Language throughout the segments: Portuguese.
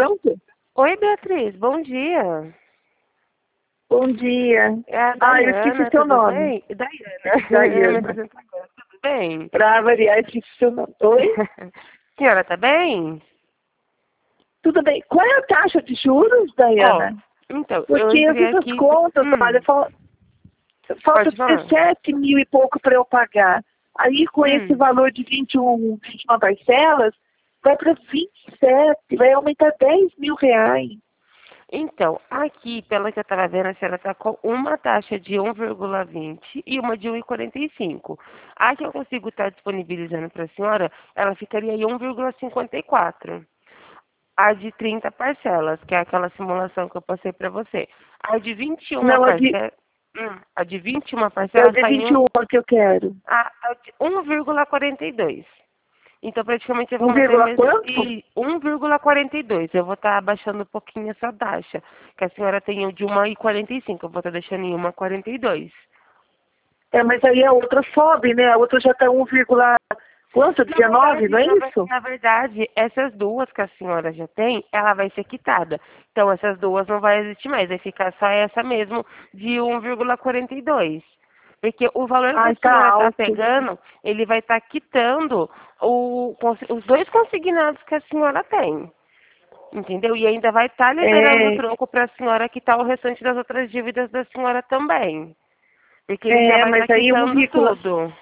pronto? Oi, Beatriz, bom dia. Bom dia. É a Ah, eu esqueci Daiana, seu tudo nome. bem? Daiana, eu me Daiana. apresento agora, tudo bem? Pra variar, eu esqueci seu nome. Oi? Senhora, tá bem? Tudo bem. Qual é a taxa de juros, Ó, Daiana? então, eu Porque eu entrei fiz as aqui... contas, olha, falta Pode falar. 17 mil e pouco para eu pagar. Aí, com esse Hum. valor de 21 parcelas, vai para 27, vai aumentar 10 mil reais. Então, aqui, pela que eu estava vendo, a senhora está com uma taxa de 1,20 e uma de 1,45. A que eu consigo estar disponibilizando para a senhora, ela ficaria em 1,54. A de 30 parcelas, que é aquela simulação que eu passei para você. A de 21 Não, parcelas, a de 21 é o parcelas de está em 21 que eu quero. a de 1,42. Então, praticamente, eu vou 1, manter mesmo quanto? e 1,42. Eu vou estar abaixando um pouquinho essa taxa, que a senhora tem o de 1,45. Eu vou estar deixando em 1,42. É, mas aí a outra sobe, né? A outra já está 1, quanto? Na 19, verdade, não é isso? na verdade, essas duas que a senhora já tem, ela vai ser quitada. Então, essas duas não vai existir mais, vai ficar só essa mesmo de 1,42. Porque o valor que a Ai, tá senhora está alto. pegando, ele vai estar quitando os dois consignados que a senhora tem. Entendeu? E ainda vai estar liberando o É, troco para a senhora quitar o restante das outras dívidas da senhora também. Porque ele já vai mas estar aí quitando tudo.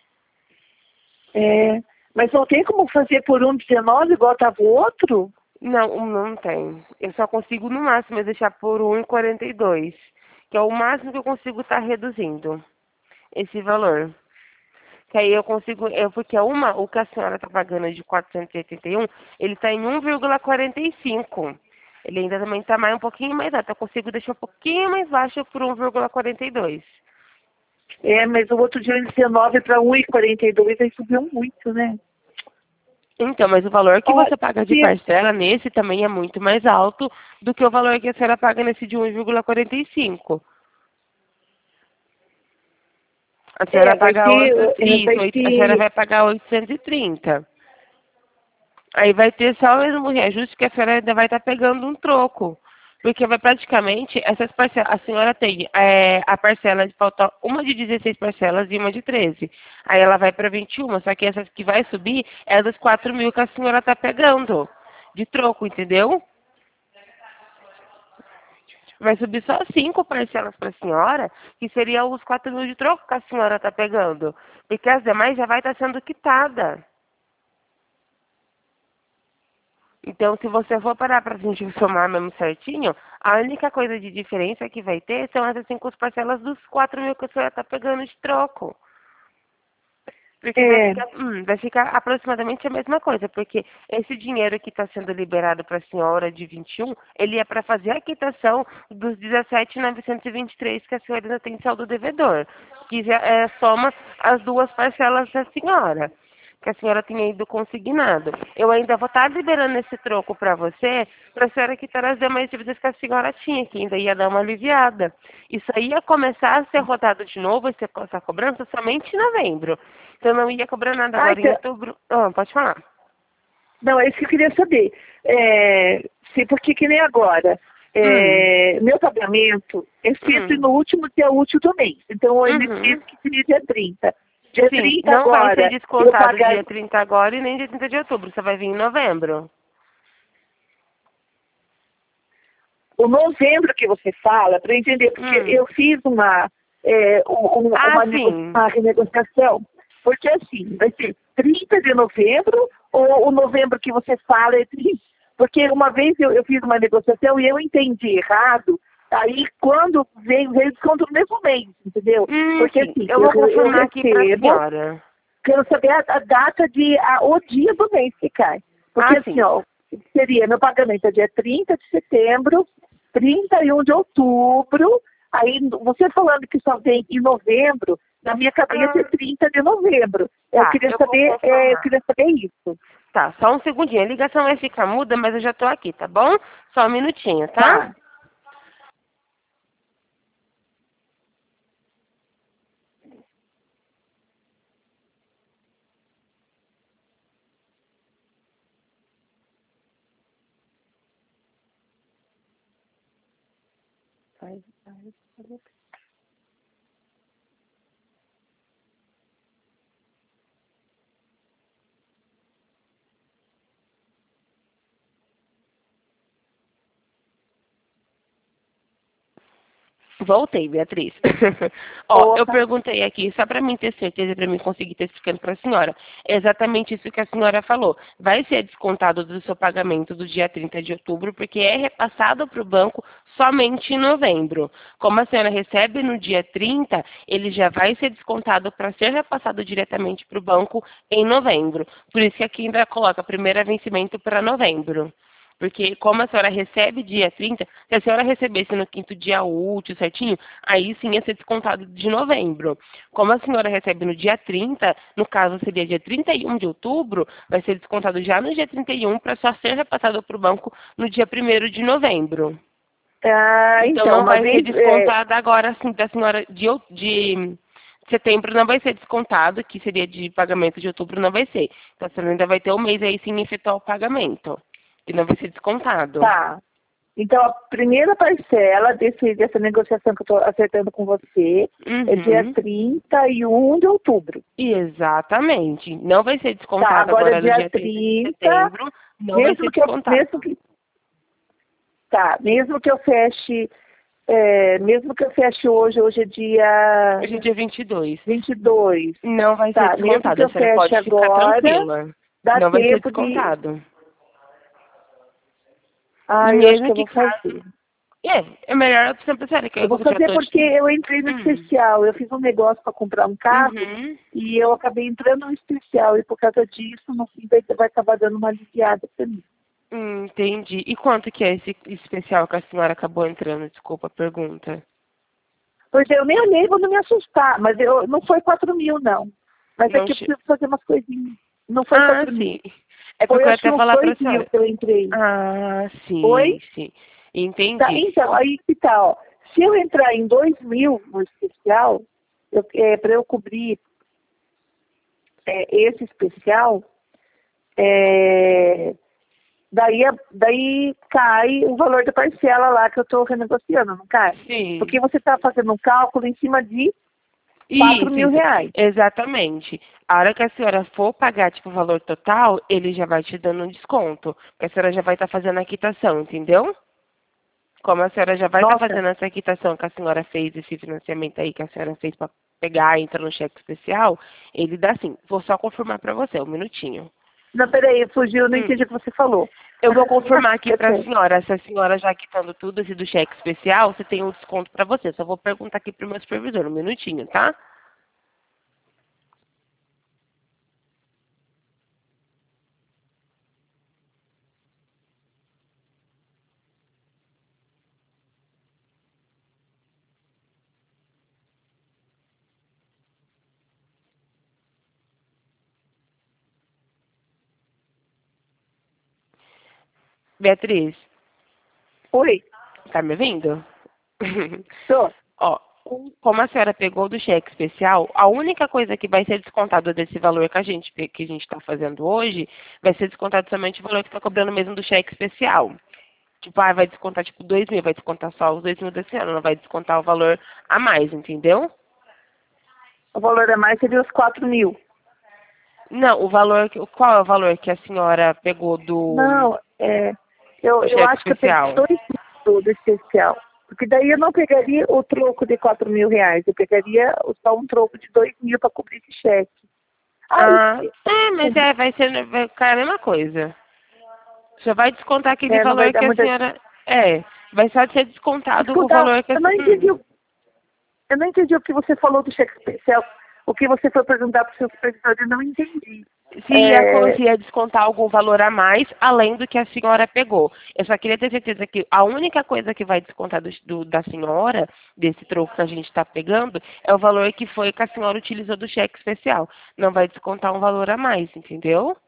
é, mas não tem como fazer por 1,19 igual estava o outro? Não, não tem. Eu só consigo no máximo deixar por 1,42, que é o máximo que eu consigo estar reduzindo esse valor. Que aí eu consigo, porque o que a senhora está pagando de 481, ele está em 1,45. Ele ainda também está um pouquinho mais alto. Eu consigo deixar um pouquinho mais baixo por 1,42. É, mas o outro dia 1,19 para 1,42 aí subiu muito, né? Então, mas o valor que Ó, você paga de se, parcela nesse também é muito mais alto do que o valor que a senhora paga nesse de 1,45. A senhora vai pagar a senhora vai pagar 830. Aí vai ter só o mesmo reajuste que a senhora ainda vai estar pegando um troco. Porque vai praticamente, essas parcelas, a senhora tem a parcela de falta uma de 16 parcelas e uma de 13. Aí ela vai para 21, só que essas que vai subir é das 4 mil que a senhora está pegando de troco, entendeu? Vai subir só 5 parcelas para a senhora, que seriam os 4 mil de troco que a senhora está pegando. Porque as demais já vai estar sendo quitada. Então, se você for parar para a gente somar mesmo certinho, a única coisa de diferença que vai ter são essas 5 parcelas dos 4 mil que a senhora está pegando de troco. Porque é, vai ficar aproximadamente a mesma coisa, porque esse dinheiro que está sendo liberado para a senhora de 21, ele é para fazer a quitação dos 17.923 que a senhora ainda tem saldo devedor, que já soma as duas parcelas da senhora, que a senhora tinha ido consignado. Eu ainda vou estar liberando esse troco para você, para a senhora quitar as demais dívidas que a senhora tinha, que ainda ia dar uma aliviada. Isso aí ia começar a ser rodado de novo, essa cobrança, somente em novembro. Então não ia cobrar nada ah, agora em então, outubro. Ah, pode falar. não, é isso que eu queria saber. Porque que nem agora, Hum, meu pagamento é sempre hum, no último dia útil do mês. Então, nesse mês uhum. que seria dia 30. Dia Sim, 30 não vai ser agora, eu descontado pagar dia 30 agora e nem dia 30 de outubro. Você vai vir em novembro. o novembro que você fala, para entender, porque Hum. eu fiz Ah, sim. uma renegociação, porque assim, vai ser 30 de novembro ou o novembro que você fala é 30? Porque uma vez eu fiz uma negociação e eu entendi errado, aí quando veio desconto no mesmo mês, entendeu? Porque Sim. assim, Eu vou eu confirmar aqui para a recebo, senhora. quero saber a data o dia do mês que cai. Porque Ah, assim, sim. ó, seria meu pagamento é dia 30 de setembro, 31 de outubro, aí você falando que só vem em novembro, na minha cabeça é Ah, 30 de novembro. tá. Eu vou Eu confirmar. queria saber isso. Tá, só um segundinho. A ligação vai ficar muda, mas eu já tô aqui, tá bom? Só um minutinho, tá? Tá. Voltei, Beatriz. Ó, eu perguntei aqui, só para mim ter certeza, para mim conseguir estar explicando para a senhora. É exatamente isso que a senhora falou. Vai ser descontado do seu pagamento do dia 30 de outubro, porque é repassado para o banco somente em novembro. Como a senhora recebe no dia 30, ele já vai ser descontado para ser repassado diretamente para o banco em novembro. Por isso que aqui ainda coloca primeiro vencimento para novembro. Porque como a senhora recebe dia 30, se a senhora recebesse no quinto dia útil, certinho, aí sim ia ser descontado de novembro. Como a senhora recebe no dia 30, no caso seria dia 31 de outubro, vai ser descontado já no dia 31 para só ser repassado para o banco no dia 1º de novembro. Então não vai ser descontado agora, assim, da senhora de setembro não vai ser descontado, que seria de pagamento de outubro, não vai ser. Então a senhora ainda vai ter um mês aí sem efetuar o pagamento. E não vai ser descontado. Tá. Então, a primeira parcela dessa negociação que eu estou acertando com você é dia 31 de outubro. Exatamente. Não vai ser descontado tá, agora no dia 30 de setembro. Não vai ser descontado. Mesmo que eu feche... mesmo que eu feche hoje é dia... Hoje é dia 22. 22. Não vai ser descontado. Mesmo que eu feche pode ficar agora, tranquila. Não vai ser descontado. Eu acho que eu vou fazer. É melhor a opção pra senhora. Eu vou fazer porque eu entrei no especial. Eu fiz um negócio para comprar um carro e eu acabei entrando no especial. E por causa disso, no fim, vai acabar dando uma aliviada para mim. Entendi. E quanto que é esse especial que a senhora acabou entrando? Desculpa a pergunta. Pois eu nem olhei para não me assustar. Mas não foi 4 mil, não. Mas é que eu preciso fazer umas coisinhas. Não foi 4 mil. É porque eu até falar pra senhora. Que eu entrei. Sim. Oi? Sim. Entendi. Tá, então, aí que tá, ó. Se eu entrar em 2 mil no especial, para eu cobrir esse especial, daí cai o valor da parcela lá que eu estou renegociando, não cai? Sim. Porque você está fazendo um cálculo em cima de 4 mil reais. Exatamente. A hora que a senhora for pagar, tipo, o valor total, ele já vai te dando um desconto. Porque a senhora já vai estar fazendo a quitação, entendeu? Como a senhora já vai estar fazendo essa quitação que a senhora fez, esse financiamento aí que a senhora fez para pegar e entrar no cheque especial, ele dá assim. Vou só confirmar para você, um minutinho. Não, peraí, fugiu, eu não entendi o que você falou. Eu vou confirmar aqui para a senhora. Se a senhora já quitando tudo esse do cheque especial, você tem um desconto para você. Só vou perguntar aqui para o meu supervisor, um minutinho, tá? Beatriz. Oi. Tá me ouvindo? Tô. Ó, como a senhora pegou do cheque especial, a única coisa que vai ser descontado desse valor que a gente está fazendo hoje, vai ser descontado somente o valor que está cobrando mesmo do cheque especial. Tipo, vai descontar tipo 2 mil, vai descontar só os 2 mil desse ano, não vai descontar o valor a mais, entendeu? O valor a mais seria os 4 mil. Não, qual é o valor que a senhora pegou do... Não, eu acho especial? Que eu peguei 2 mil do especial. Porque daí eu não pegaria o troco de 4 mil reais, eu pegaria só um troco de 2 mil para cobrir esse cheque. Mas vai ficar a mesma coisa. Só vai descontar aquele valor que a senhora... vai só ser descontado o valor que a senhora... Eu não entendi o que você falou do cheque especial. O que você foi perguntar para o seu supervisor, eu não entendi. Se ia descontar algum valor a mais, além do que a senhora pegou. Eu só queria ter certeza que a única coisa que vai descontar da senhora, desse troco que a gente está pegando, é o valor que a senhora utilizou do cheque especial. Não vai descontar um valor a mais, entendeu?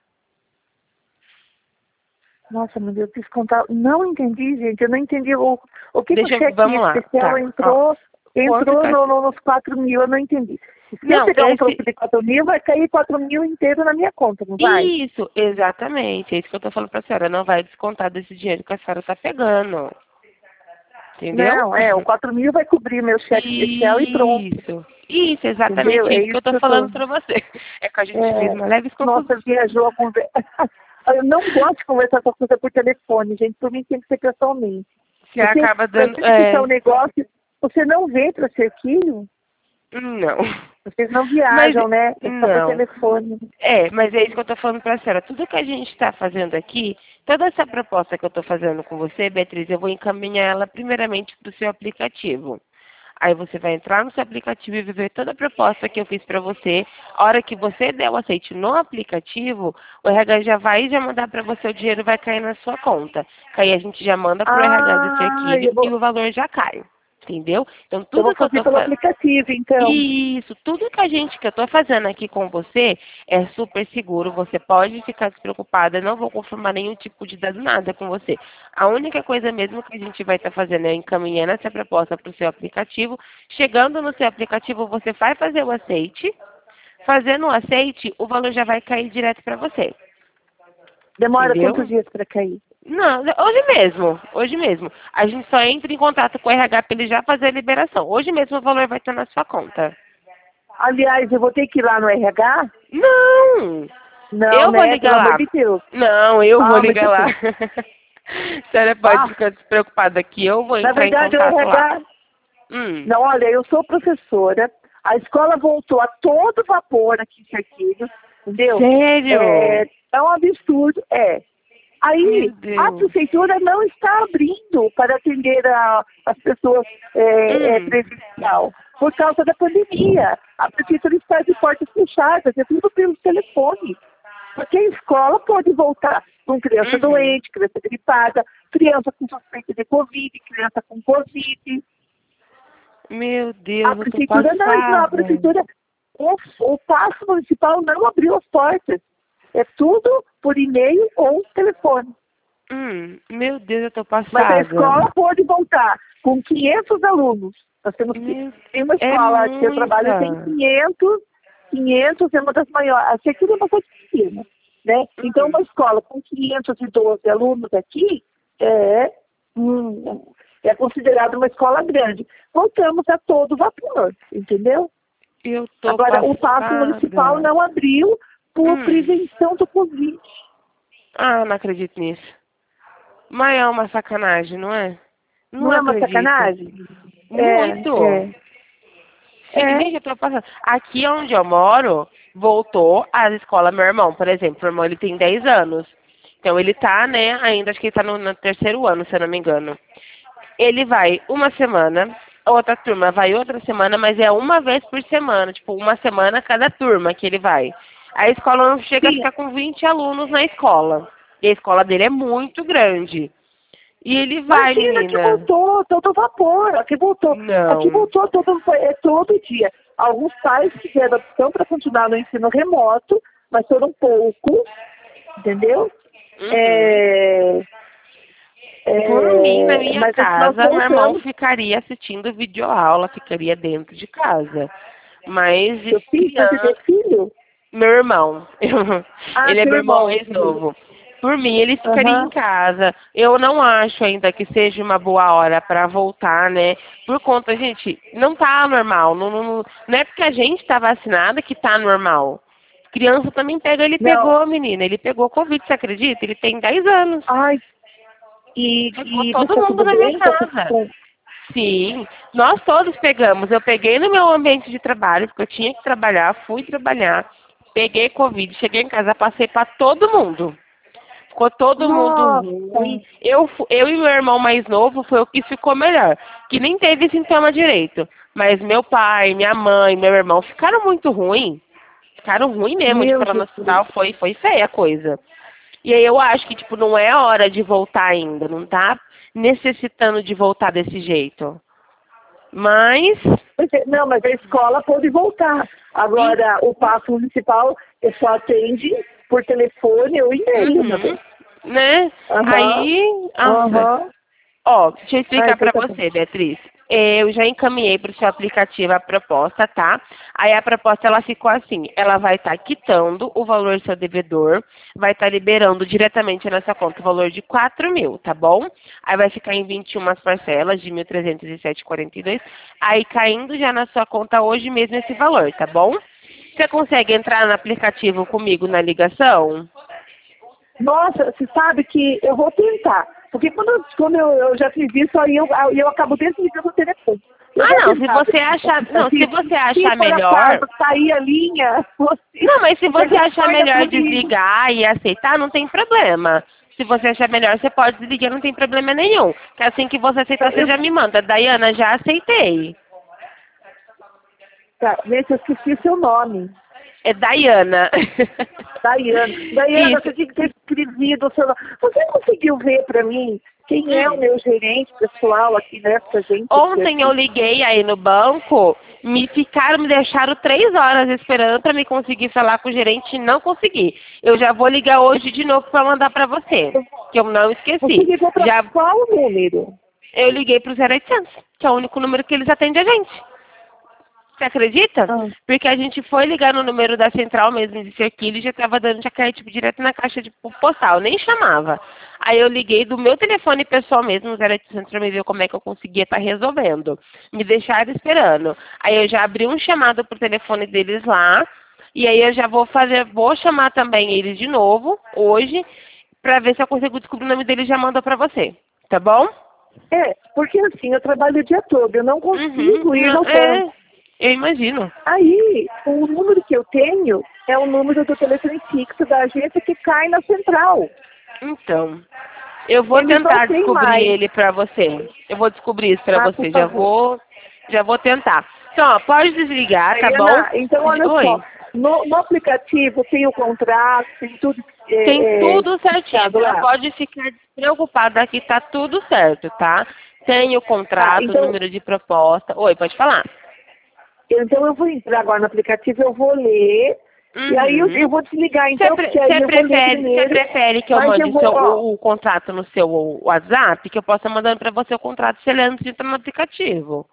Nossa, meu Deus, descontar... Não entendi, gente. Eu não entendi o que o cheque especial entrou nos 4 mil, eu não entendi. Se eu pegar um troco de 4 mil, vai cair 4 mil inteiro na minha conta, não vai? Isso, exatamente. É isso que eu tô falando pra senhora. Não vai descontar desse dinheiro que a senhora tá pegando. Entendeu? Não, o 4.000 vai cobrir meu cheque especial e pronto. Isso, exatamente. Entendeu? É Isso que eu tô falando pra você. É que a gente fez uma leve confusão. Nossa, viajou a conversa. Eu não gosto de conversar com você por telefone, gente. Por mim tem que ser pessoalmente. Você acaba dando... Um negócio, você não vem para Cerquilho? Não. Vocês não viajam, né? É só por telefone. Mas é isso que eu tô falando pra senhora. Tudo que a gente está fazendo aqui, toda essa proposta que eu tô fazendo com você, Beatriz, eu vou encaminhar ela primeiramente pro seu aplicativo. Aí você vai entrar no seu aplicativo e ver toda a proposta que eu fiz para você. A hora que você der o aceite no aplicativo, o RH já vai mandar para você, o dinheiro vai cair na sua conta. Que aí a gente já manda para o RH do Cerquilho e o valor já cai. Entendeu? Então tudo que eu tô pelo aplicativo, então. Isso, tudo que eu tô fazendo aqui com você é super seguro, você pode ficar despreocupada, não vou confirmar nenhum tipo de dado, nada com você. A única coisa mesmo que a gente vai estar fazendo é encaminhando essa proposta para o seu aplicativo. Chegando no seu aplicativo, você vai fazer o aceite. Fazendo o aceite, o valor já vai cair direto para você. Demora Entendeu? quantos dias para cair? Não, hoje mesmo. A gente só entra em contato com o RH para ele já fazer a liberação. Hoje mesmo o valor vai estar na sua conta. Aliás, eu vou ter que ir lá no RH? Não! Não, vou ligar lá. De Deus. Não, eu vou ligar lá. A senhora pode ficar despreocupada aqui, eu vou entrar em contato o RH... lá. Não, olha, eu sou professora, a escola voltou a todo vapor aqui em Cerquilho, entendeu? Sério? É um absurdo, Aí, a prefeitura não está abrindo para atender as pessoas presencial, por causa da pandemia. A prefeitura está de portas fechadas, é tudo pelo telefone. Porque a escola pode voltar com criança doente, criança gripada, criança com suspeita de Covid, criança com Covid. Meu Deus, a prefeitura a prefeitura, o Paço Municipal não abriu as portas. É tudo por e-mail ou telefone. Meu Deus, eu tô passada. Mas a escola pode voltar com 500 alunos. Nós temos tem uma escola que eu trabalho tem 500 é uma das maiores. A Cerquilho é bastante pequena, né? Então, uma escola com 512 alunos aqui é considerada uma escola grande. Voltamos a todo vapor, entendeu? Agora, o Paço Municipal não abriu por prevenção do Covid. Não acredito nisso. Mas é uma sacanagem, não é? Não é uma sacanagem? Muito. Gente, eu tô passando. Aqui onde eu moro, voltou às escolas. Meu irmão, por exemplo, meu irmão ele tem 10 anos. Então ele tá, né, ainda acho que ele tá no 3º ano, se eu não me engano. Ele vai uma semana, outra turma vai outra semana, mas é uma vez por semana, tipo, uma semana cada turma que ele vai. A escola não chega a ficar com 20 alunos na escola. E a escola dele é muito grande. E ele vai, menina. Que voltou todo vapor. Aqui voltou. Não. Aqui voltou todo dia. Alguns pais fizeram opção para continuar no ensino remoto, mas foram poucos, entendeu? Por mim, na minha casa, meu irmão ficaria assistindo videoaula, ficaria dentro de casa. Mas seu filho, você tem filho? Meu irmão. Ele é meu irmão mais novo. Por mim, ele ficaria em casa. Eu não acho ainda que seja uma boa hora para voltar, né? Por conta, gente, não tá normal. Não é porque a gente tá vacinada que tá normal. Criança também pega, ele pegou, menina. Ele pegou Covid, você acredita? Ele tem 10 anos. Ai, e todo mundo na minha casa. Sim, nós todos pegamos. Eu peguei no meu ambiente de trabalho, porque eu tinha que trabalhar, fui trabalhar. Peguei Covid, cheguei em casa, passei para todo mundo. Ficou todo mundo ruim. Eu e meu irmão mais novo foi o que ficou melhor. Que nem teve sintoma direito. Mas meu pai, minha mãe, meu irmão ficaram muito ruim. Ficaram ruim mesmo de ficar no hospital. Foi feia a coisa. E aí eu acho que, tipo, não é hora de voltar ainda. Não tá necessitando de voltar desse jeito. Mas... Não, mas a escola pode voltar. Agora, o Paço Municipal só atende por telefone ou e-mail, né? Aí... Ó, deixa eu explicar pra você, Beatriz. Eu já encaminhei para o seu aplicativo a proposta, tá? Aí a proposta ela ficou assim, ela vai estar quitando o valor do seu devedor, vai estar liberando diretamente na sua conta o valor de 4.000, tá bom? Aí vai ficar em 21 parcelas de 1.307,42, aí caindo já na sua conta hoje mesmo esse valor, tá bom? Você consegue entrar no aplicativo comigo na ligação? Nossa, você sabe que eu vou tentar. Porque quando eu já fiz isso, aí eu acabo desligando o telefone. Não, se você achar, não, se você achar melhor, sair a linha, não, mas se você achar melhor desligar e aceitar, não tem problema. Se você achar melhor, você pode desligar, não tem problema nenhum. Que assim que você aceitar, você já me manda. Daiana, já aceitei. Tá, nesse eu esqueci seu nome. É Daiana. Daiana, você tinha que ter escrevido o seu nome. Você conseguiu ver para mim quem é o meu gerente pessoal aqui nessa gente? Ontem eu liguei aí no banco, me deixaram 3 horas esperando para me conseguir falar com o gerente e não consegui. Eu já vou ligar hoje de novo para mandar para você, que eu não esqueci. Você ligou para qual número? Eu liguei para o 0800, que é o único número que eles atendem a gente. Você acredita? Porque a gente foi ligar no número da central mesmo de Cerquilho e já estava dando, já caía tipo, direto na caixa de postal, nem chamava. Aí eu liguei do meu telefone pessoal mesmo, no 0800, para me ver como é que eu conseguia estar resolvendo. Me deixaram esperando. Aí eu já abri um chamado pro telefone deles lá, e aí eu já vou chamar também eles de novo, hoje, para ver se eu consigo descobrir o nome deles e já mando para você. Tá bom? Porque assim, eu trabalho o dia todo, eu não consigo ir no banco. Eu imagino. Aí, o número que eu tenho é o número do telefone fixo da agência que cai na central. Então, eu vou tentar descobrir ele pra você. Eu vou descobrir isso pra você. Já vou tentar. Então, ó, pode desligar, tá bom? Então, olha só. No aplicativo tem o contrato, tem tudo. Tem tudo certinho. Você pode ficar despreocupada que tá tudo certo, tá? Tem o contrato, o número de proposta. Oi, pode falar. Então eu vou entrar agora no aplicativo, eu vou ler, e aí eu vou desligar. Então, você prefere que eu mande o contrato no seu WhatsApp, que eu possa mandando para você o contrato se ele antes de entrar no aplicativo?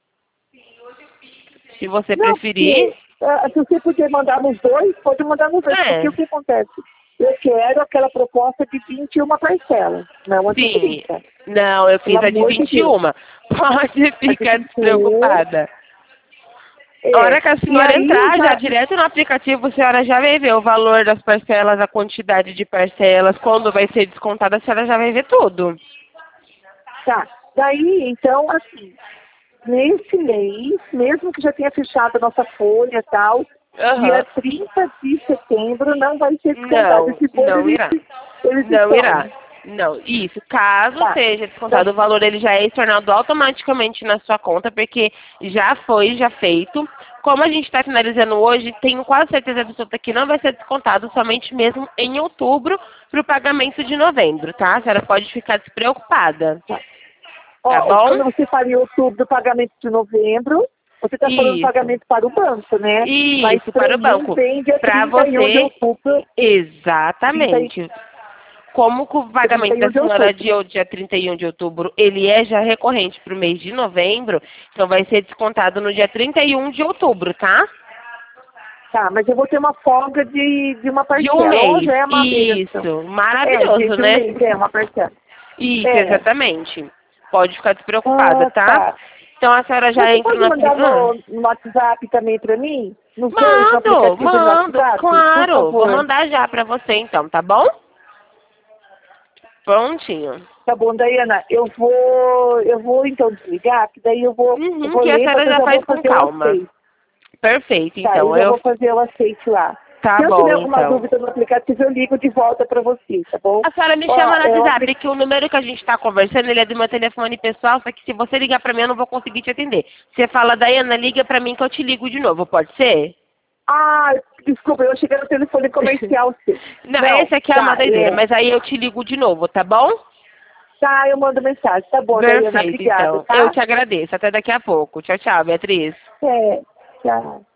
Se você preferir. Se você puder mandar nos dois, pode mandar nos dois, porque o que acontece? Eu quero aquela proposta de 21 parcelas, não a de 30. Não, eu fiz a de 21. Pode ficar despreocupada. A hora que a senhora entrar já direto no aplicativo, a senhora já vai ver o valor das parcelas, a quantidade de parcelas, quando vai ser descontada, a senhora já vai ver tudo. Tá. Daí, então, assim, nesse mês, mesmo que já tenha fechado a nossa folha e tal, dia 30 de setembro não vai ser descontado. Não irá. Não irá. Não, isso. Caso seja descontado o valor, ele já é estornado automaticamente na sua conta, porque já foi feito. Como a gente está finalizando hoje, tenho quase certeza absoluta que não vai ser descontado, somente mesmo em outubro, para o pagamento de novembro, tá? A senhora pode ficar despreocupada. Tá bom? Quando você fala em outubro, o pagamento de novembro, você está falando do pagamento para o banco, né? Isso, para o banco. Para você. Exatamente. Como que o pagamento da senhora dia 31 de outubro, ele é já recorrente para o mês de novembro, então vai ser descontado no dia 31 de outubro, tá? Tá, mas eu vou ter uma folga de uma parcela. De um mês. Isso, maravilhoso, né? Um mês, uma parcela. Isso, exatamente. Pode ficar despreocupada, tá? Então a senhora já entra no aplicativo. Pode mandar no WhatsApp também para mim? Mando, claro. Vou mandar já para você então, tá bom? Prontinho. Tá bom, Daiana, eu vou então desligar, que daí eu vou que a senhora já faz com calma. Perfeito, então. Eu vou fazer o aceite lá. Tá bom, Se eu tiver alguma dúvida no aplicativo, eu ligo de volta para você, tá bom? A senhora me chama no WhatsApp, que o número que a gente está conversando, ele é do meu telefone pessoal, só que se você ligar para mim, eu não vou conseguir te atender. Você fala, Daiana, liga para mim que eu te ligo de novo, pode ser? Desculpa, eu cheguei no telefone comercial. Não, esse aqui é a madeireira, mas aí eu te ligo de novo, tá bom? Tá, eu mando mensagem, tá bom, Perfeito, Daiana, obrigada. Então. Tá? Eu te agradeço, até daqui a pouco. Tchau, tchau, Beatriz. Tchau.